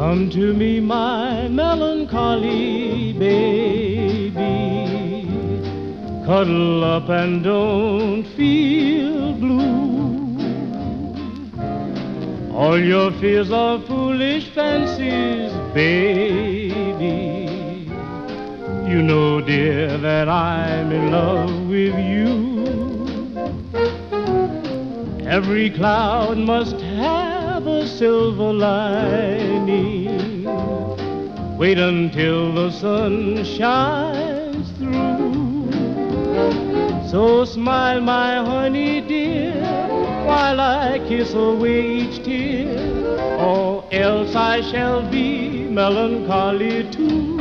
Come to me, my melancholy baby. Cuddle up and don't feel blue. All your fears are foolish fancies, baby. You know, dear, that I'm in love with you. Every cloud must have a silver lining. Wait until the sun shines through. So smile, my honey dear, while I kiss away each tear, or else I shall be melancholy too.